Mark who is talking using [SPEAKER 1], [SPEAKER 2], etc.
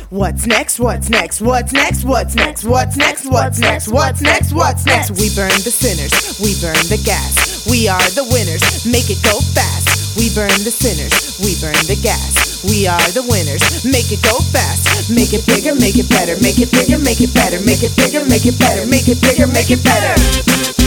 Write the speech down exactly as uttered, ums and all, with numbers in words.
[SPEAKER 1] What's next? What's next? What's next? What's next? What's next? What's next? What's next? What's next? We burn the sinners, we burn the gas. We are the winners, make it go fast. We burn the sinners, we burn the gas. We are the winners, make it go fast. Make it bigger, make it better, make it bigger, make it better, make it bigger, make it better, make it bigger, make it better.